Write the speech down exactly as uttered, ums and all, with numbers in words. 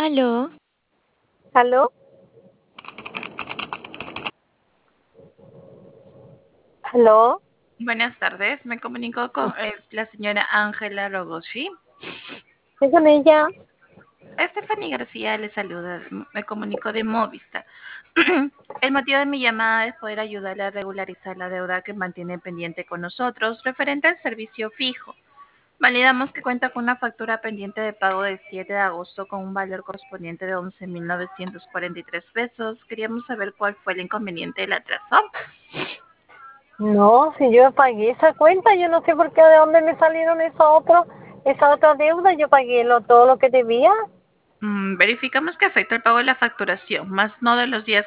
Aló, ¿Aló? ¿Aló? Buenas tardes, me comunico con eh, la señora Ángela Rogoshi. ¿Es con ella? Stephanie García le saluda, me comunico de Movistar. El motivo de mi llamada es poder ayudarle a regularizar la deuda que mantiene pendiente con nosotros referente al servicio fijo. Validamos que cuenta con una factura pendiente de pago del siete de agosto con un valor correspondiente de once mil novecientos cuarenta y tres pesos. Queríamos saber cuál fue el inconveniente del atraso. No, si yo pagué esa cuenta, yo no sé por qué, de dónde me salieron esa otra, esa otra deuda, yo pagué lo, todo lo que debía. Mm, verificamos que afecta el pago de la facturación, más no de los días